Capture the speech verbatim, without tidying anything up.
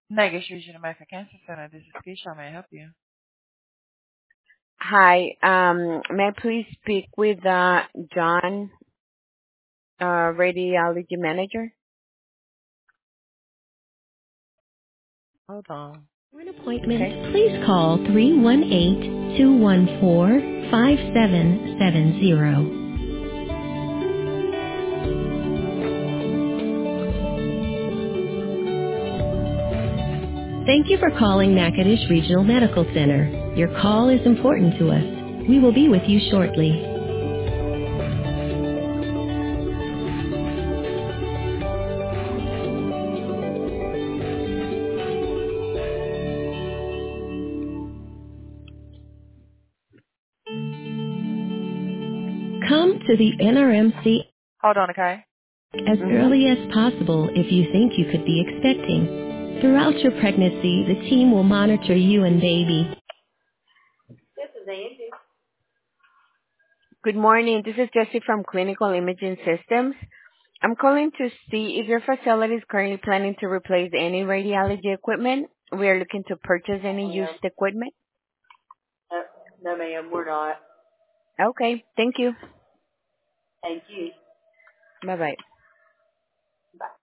Vegas Regional American Cancer Center. This is Keisha. May I help you? Hi. Um, may I please speak with uh, John, uh, radiology manager? Hold on. For an appointment, Okay. please call three one eight, two one four, five seven seven zero. Thank you for calling Natchitoches Regional Medical Center. Your call is important to us. We will be with you shortly. Come to the N R M C Hold on, okay? as Mhm. early as possible if you think you could be expecting. Throughout your pregnancy, the team will monitor you and baby. Good morning. This is Jessie from Clinical Imaging Systems. I'm calling to see if your facility is currently planning to replace any radiology equipment. We are looking to purchase any Ma'am. used equipment. Uh, no, ma'am, we're not. Okay. Thank you. Thank you. Bye bye. Bye.